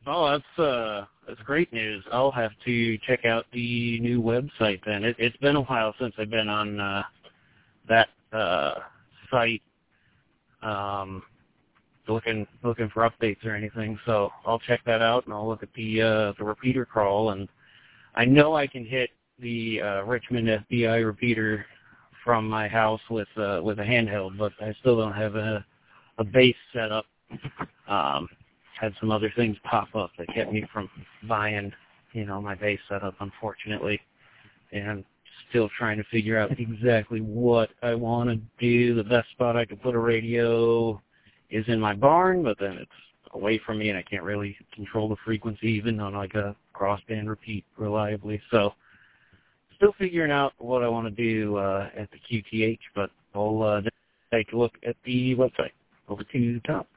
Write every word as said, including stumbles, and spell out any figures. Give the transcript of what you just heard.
Oh, that's uh, that's great news. I'll have to check out the new website then. It, it's been a while since I've been on uh, that uh, site, um, looking looking for updates or anything. So I'll check that out, and I'll look at the uh, the repeater crawl. And I know I can hit the uh, Richmond F B I repeater from my house with uh, with a handheld, but I still don't have a a base set up. Um, had some other things pop up that kept me from buying, you know, my base setup, unfortunately. And still trying to figure out exactly what I want to do. The best spot I could put a radio is in my barn, but then it's away from me and I can't really control the frequency even on like a crossband repeat reliably. So still figuring out what I want to do uh, at the Q T H, but I'll uh, take a look at the website. Over to Tom.